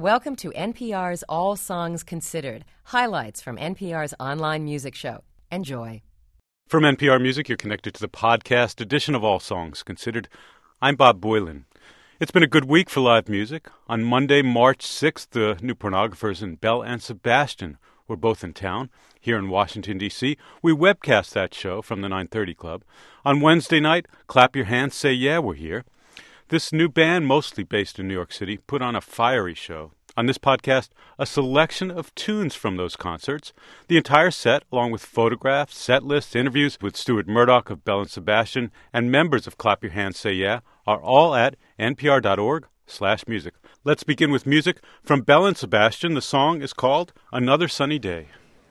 Welcome to NPR's All Songs Considered, highlights from NPR's online music show. Enjoy. From NPR Music, you're connected to the podcast edition of All Songs Considered. I'm Bob Boylan. It's been a good week for live music. On Monday, March 6th, the New Pornographers and Belle and Sebastian were both in town. Here in Washington, D.C., we webcast that show from the 930 Club. On Wednesday night, Clap Your Hands, Say Yeah were here. This new band, mostly based in New York City, put on a fiery show. On this podcast, a selection of tunes from those concerts. The entire set, along with photographs, set lists, interviews with Stuart Murdoch of Belle and Sebastian, and members of Clap Your Hands, Say Yeah, are all at npr.org/music. Let's begin with music from Belle and Sebastian. The song is called Another Sunny Day.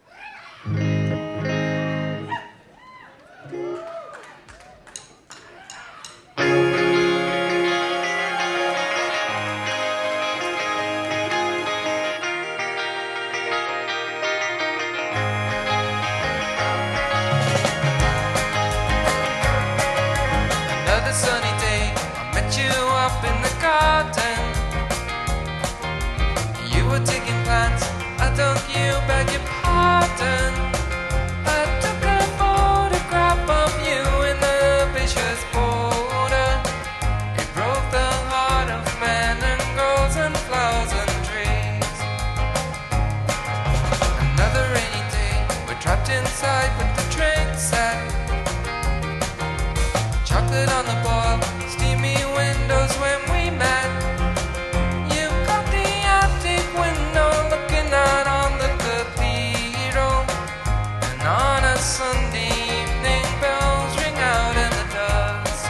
Inside with the train set, chocolate on the boil, steamy windows when we met. You got the attic window looking out on the cathedral, and on a Sunday evening bells ring out in the dusk.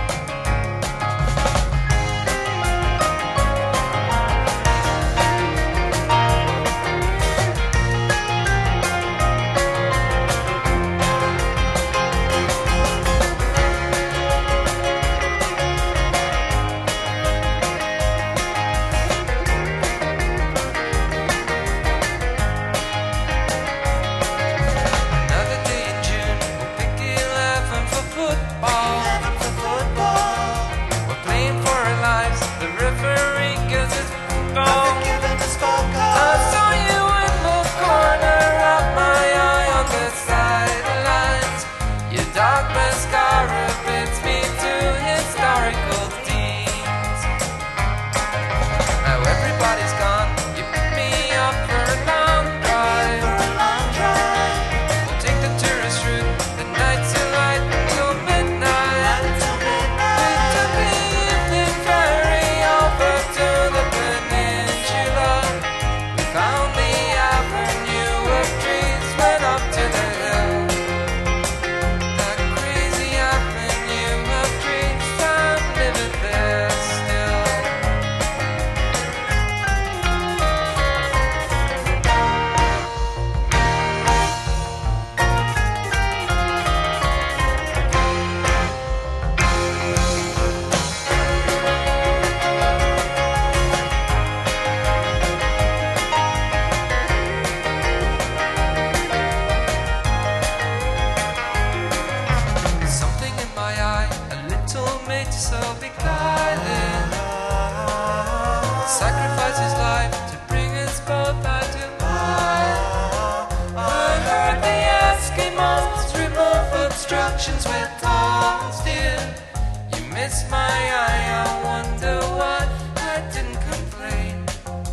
With thorns, dear, you miss my eye. I wonder why I didn't complain.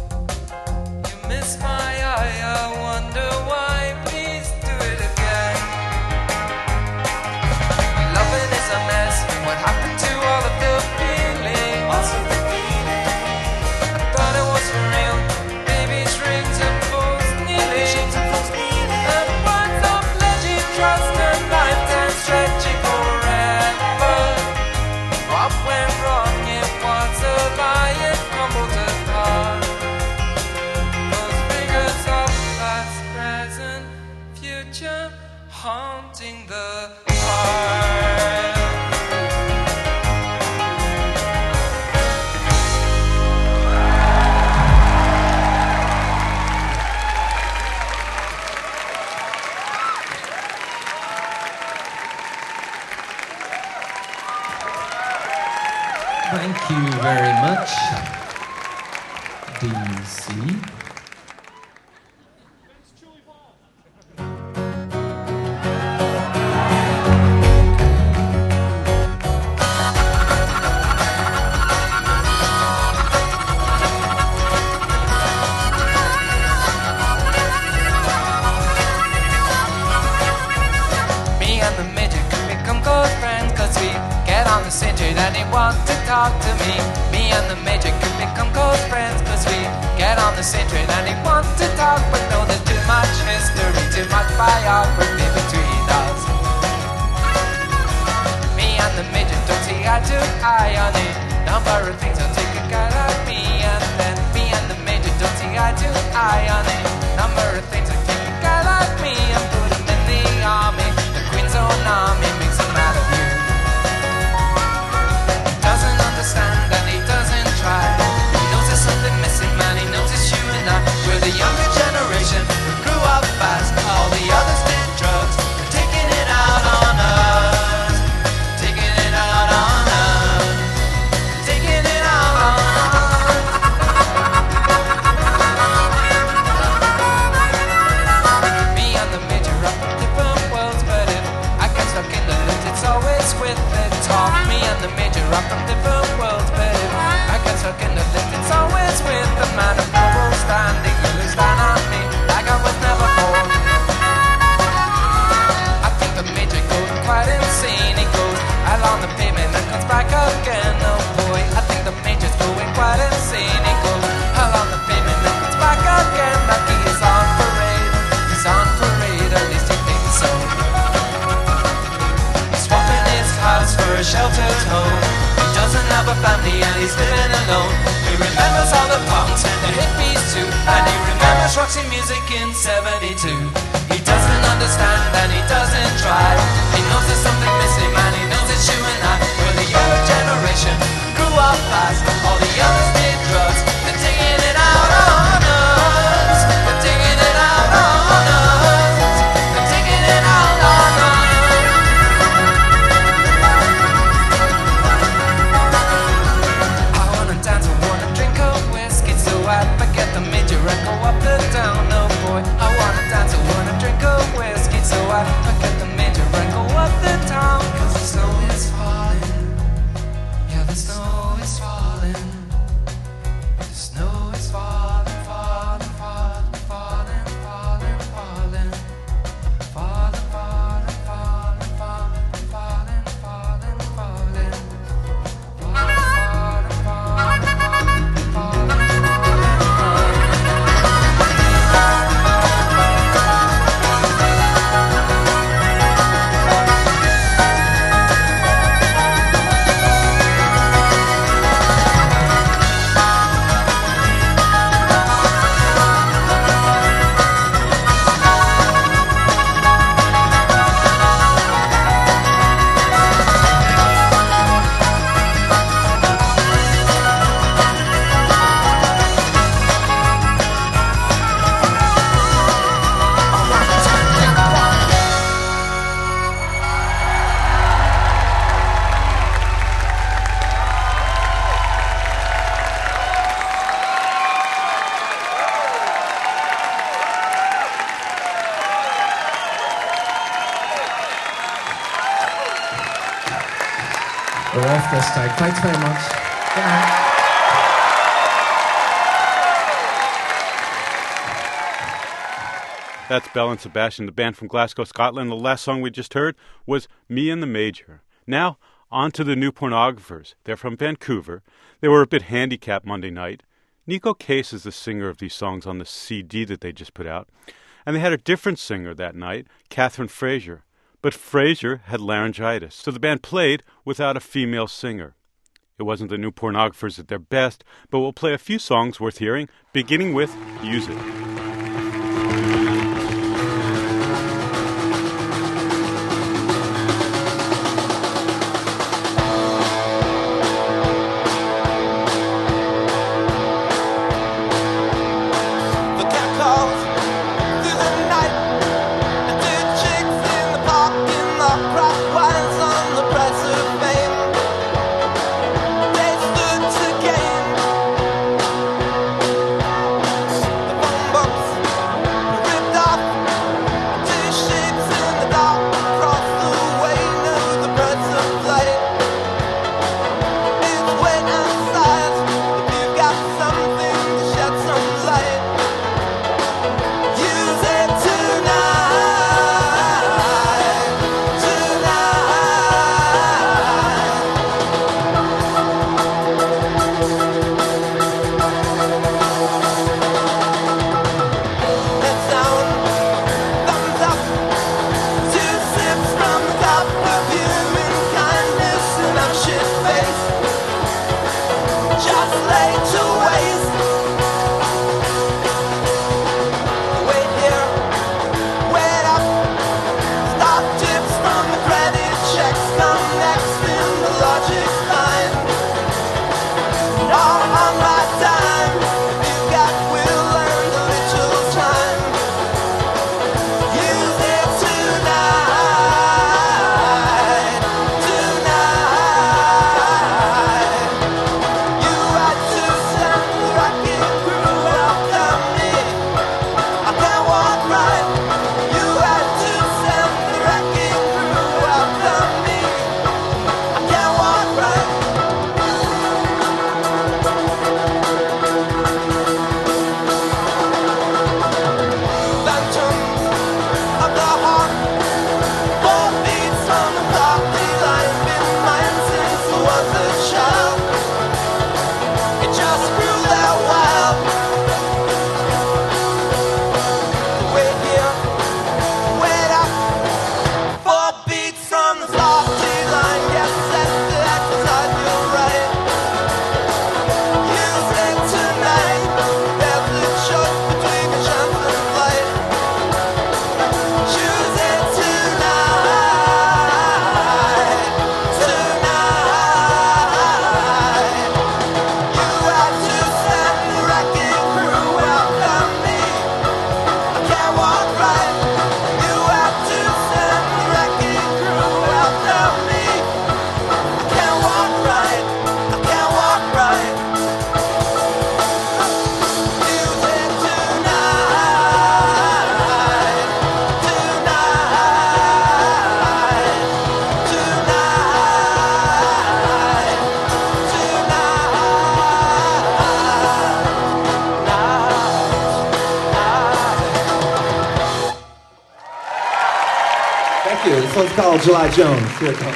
You miss my eye. I wonder why. Please do it again. Loving is a mess. What happened to all of the feeling? I thought it was for real. Baby's rings and fools kneeling. And words of pledging trust and lifetime stretching forever. What went wrong? It was a lie. It crumbled apart. Those figures of past, present, future, haunting the heart. Thank you very much. DC. Me and the midget can become close friends, cause we get on the century and he wants to talk to me. Me and the midget can become close friends, cause we get on the century and he wants to talk, but no, there's too much history, too much biography between us. Me and the midget don't see eye to eye on a number of things. I'll take a guy like me, and then me and the midget don't see eye to eye on a number of things. I'll take a guy like me and put him in the army. The Queen's own army makes him out of you. He doesn't understand and he doesn't try. He knows there's something missing, man. He knows it's you and I. We're the younger generation who grew up fast. All the others did drugs. They're taking it out on us. Taking it out on us. Taking it out on us. Me and the major are from different worlds, but if I get stuck in the loop, it's always with the talk. Me and the major are from different worlds, but if I get stuck in the loop, it's always with the man of noble standing. He looks down on me like I was never born. I think the major goes quite insane. He goes along the pavement and comes back again. Oh boy, I think the major's going quite insane. He goes along the pavement and comes back again. Like he is on parade. He's on parade, at least he thinks so. He's swapping his house for a sheltered home. He doesn't have a family and he's living alone. He remembers all the punks and the hippies too, and he remembers Roxy music in '72. He doesn't understand and he doesn't try. He knows there's something missing, man. He knows it's you and I. We're the younger generation, grew up fast. All the others did drugs. They're taking it out on us. They're taking it out on us. They're taking it out on us. I wanna dance, I wanna drink a whiskey, so I forget the major and go up the down. Oh boy, I wanna dance, I wanna drink a whiskey, so I forget the major and go up the town. Cause the snow is falling, yeah, the snow is falling. The snow is falling, falling, falling, falling, falling, falling. Falling, falling, falling, falling, falling, falling, falling. We're off this time. Thanks very much. Good night. That's Belle and Sebastian, the band from Glasgow, Scotland. The last song we just heard was Me and the Major. Now, on to the New Pornographers. They're from Vancouver. They were a bit handicapped Monday night. Nico Case is the singer of these songs on the CD that they just put out. And they had a different singer that night, Catherine Fraser. But Fraser had laryngitis, so the band played without a female singer. It wasn't the New Pornographers at their best, but we'll play a few songs worth hearing, beginning with Use It. They stood to gain. called July Jones. Here it comes.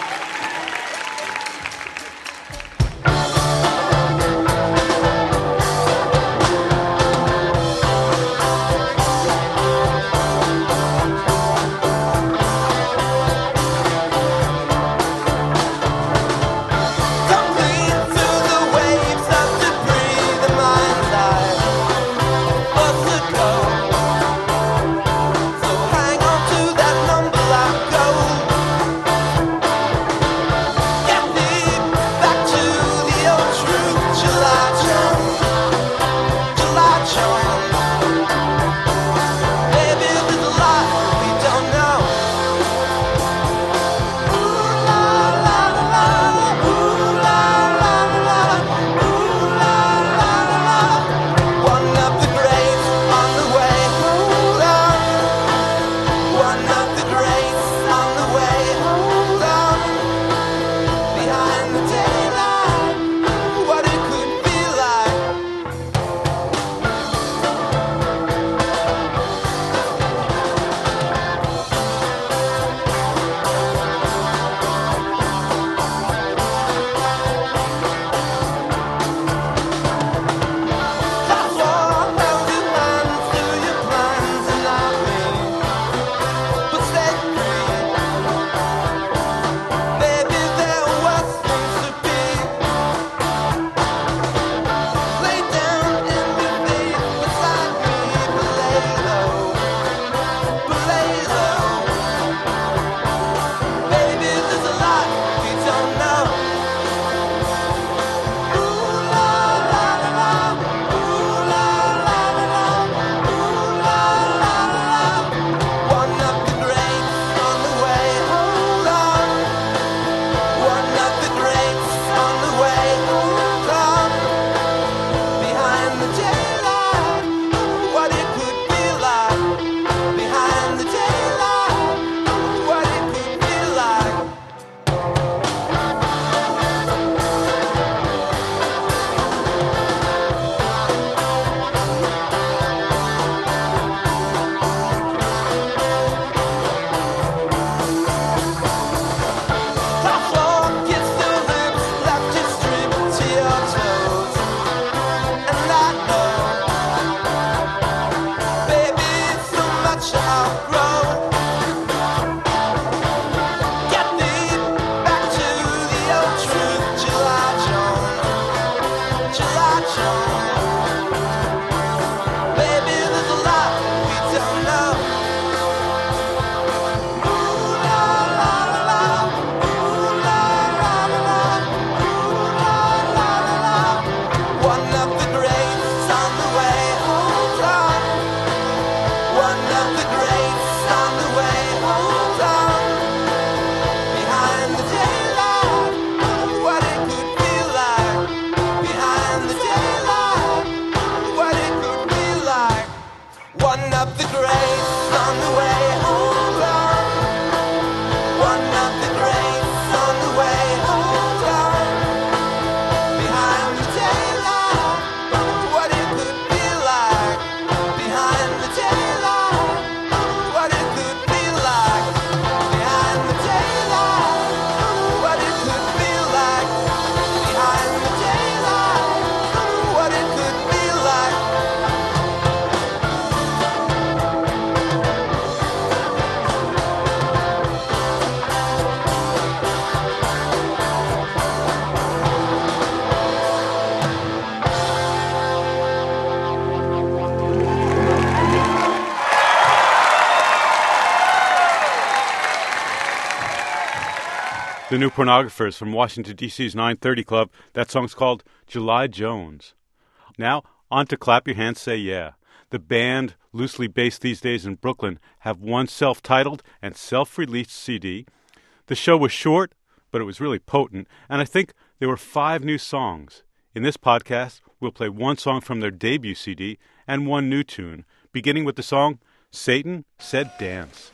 The New Pornographers from Washington, D.C.'s 930 Club. That song's called July Jones. Now, on to Clap Your Hands, Say Yeah. The band, loosely based these days in Brooklyn, have one self-titled and self-released CD. The show was short, but it was really potent, and I think there were 5 new songs. In this podcast, we'll play one song from their debut CD and one new tune, beginning with the song Satan Said Dance.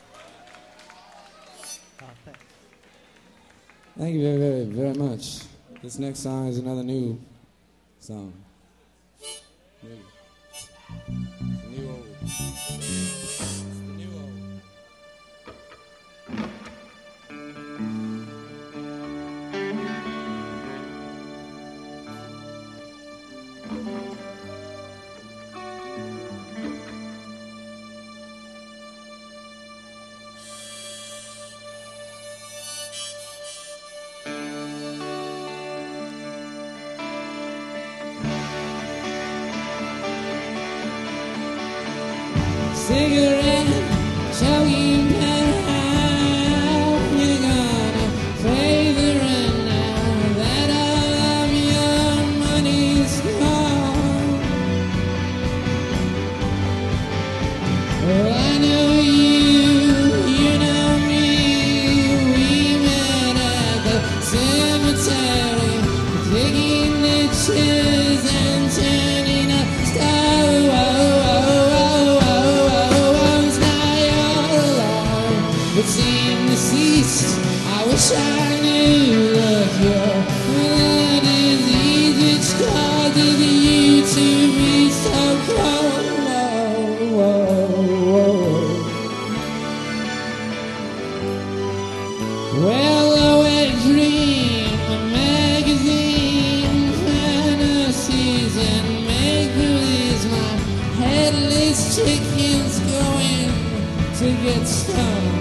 Thank you very, very, very much. This next song is another new song. New. New old. It's the new old. cigarette, choking pen. How you gonna pay the rent now that all of your money's gone? Oh, I know you know me. We met at the cemetery, digging ditches and turning up stars. Now you're alone, but seem deceased. I wish I knew the cure for the disease which causes you to be so cold. Well, a wet dream, a magazine, fantasies and make-believes. My headless chicken's going to get stoned.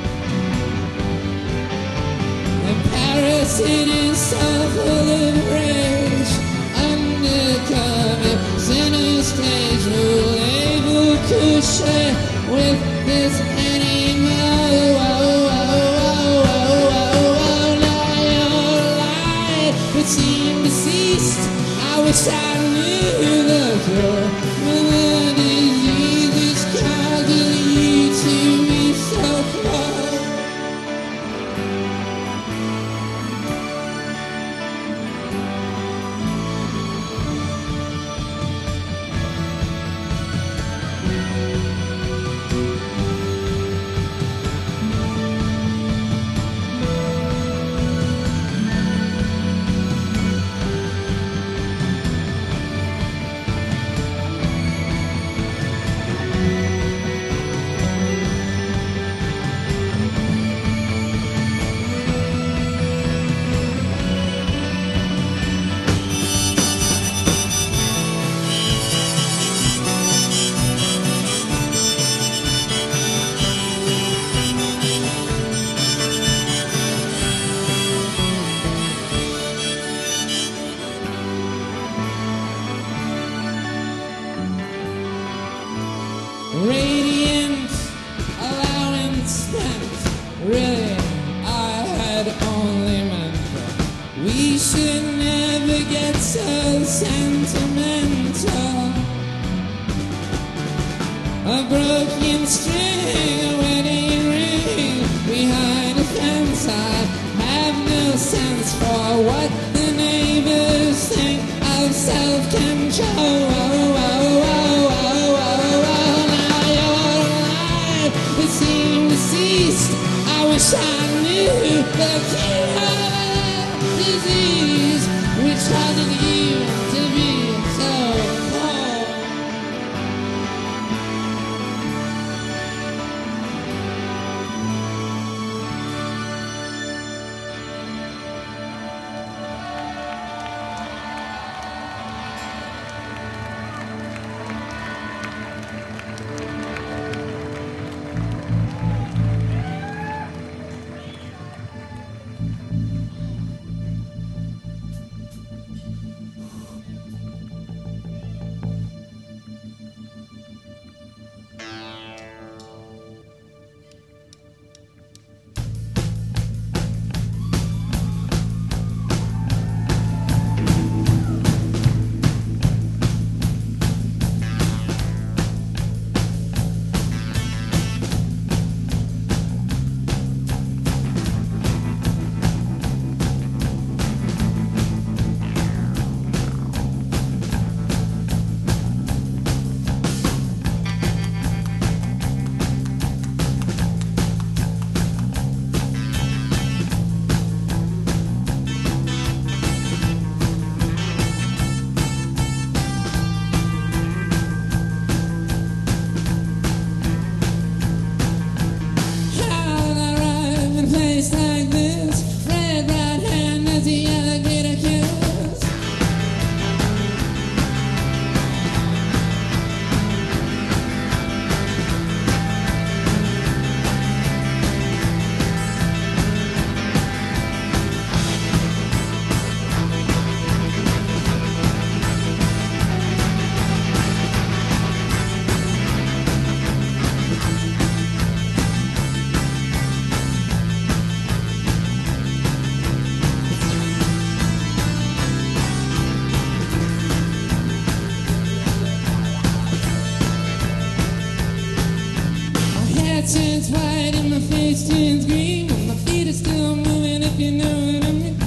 And Paris, it is so full of rage. Undercover, center stage, voulez-vous coucher with this animal? Seem deceased. I wish I knew the cure for the disease which causes you to be so cold. Radiant allowance spent. Really, I had only meant that we should never get so sentimental. A broken string, a wedding ring behind a fence. I have no sense for what the neighbors think of self-control. It seemed deceased. I wish I knew the cure disease which causes you to be so cold. light turns white and my face turns green, but my feet are still moving, if you know what I mean.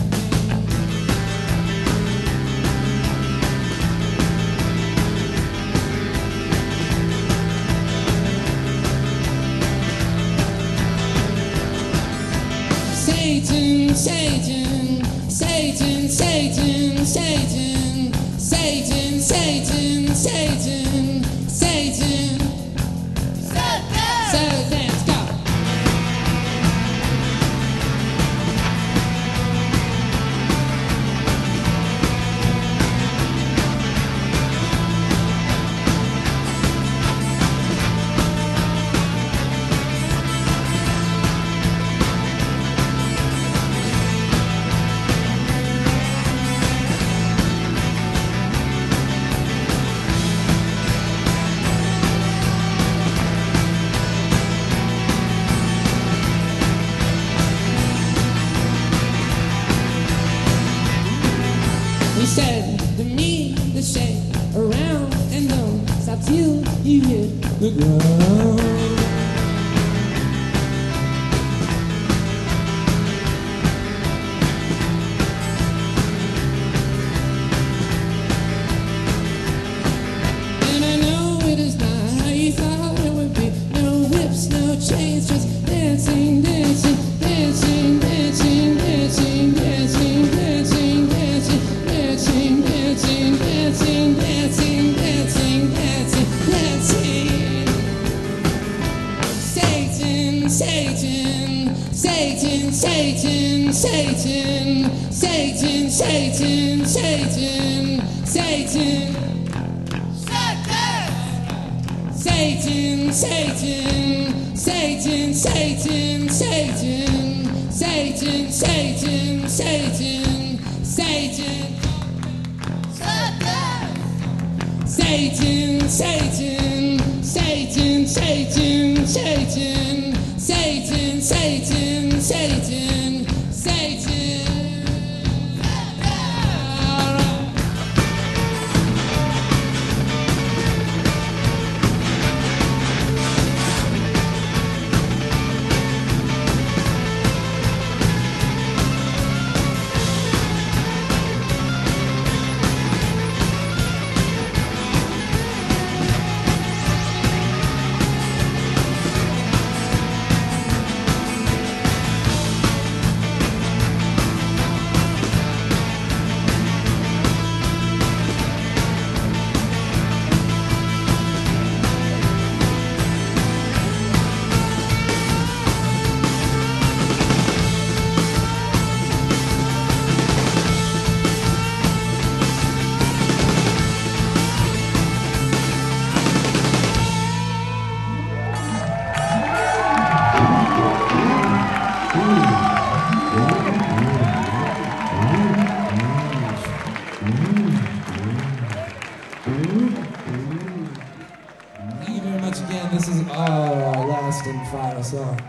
Satan, Satan, Satan, Satan, Satan, Satan, Satan, Satan, Satan. Satan's go. He said to me to shake around and don't stop till you hit the ground. And I know it is not how you thought it would be. No whips, no chains, just dancing, dancing, dancing, dancing, dancing, dancing, dancing, dancing. Dancing, dancing, dancing, dancing, dancing, dancing, dancing. Satan, Satan, Satan, Satan, Satan, Satan, Satan, Satan, Satan. Satan, Satan, Satan, Satan, Satan, Satan, Satan, Satan, Satan. Satan, Satan, Satan, Satan, Satan, Satan, Satan, Satan, Satan. Thank you very much again. This is our last and final song.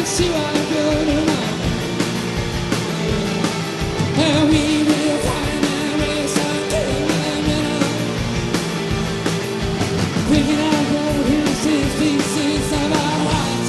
see what I'm going on. And we will find our way someday, picking up all pieces of our hearts.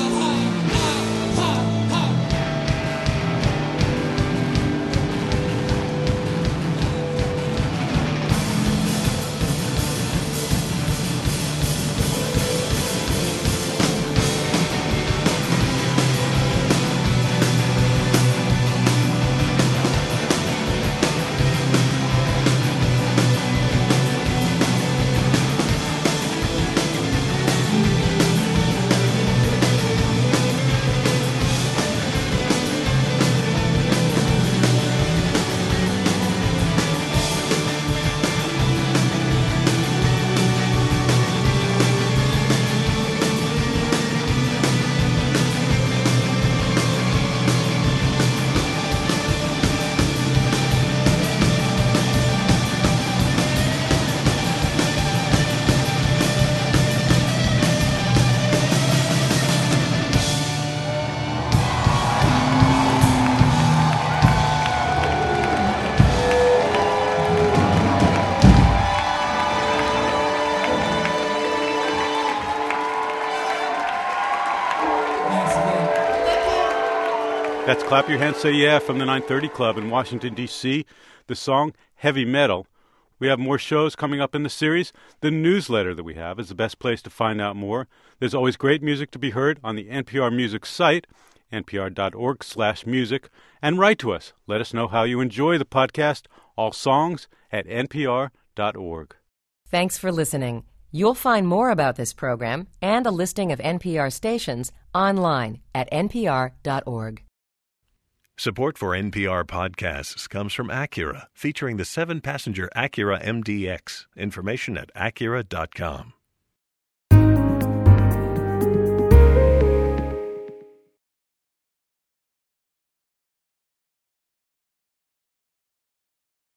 That's Clap Your Hands, Say Yeah from the 930 Club in Washington, D.C. The song Heavy Metal. We have more shows coming up in the series. The newsletter that we have is the best place to find out more. There's always great music to be heard on the NPR Music site, npr.org/music, and write to us. Let us know how you enjoy the podcast, all songs at npr.org. Thanks for listening. You'll find more about this program and a listing of NPR stations online at npr.org. Support for NPR podcasts comes from Acura, featuring the 7-passenger Acura MDX. Information at acura.com.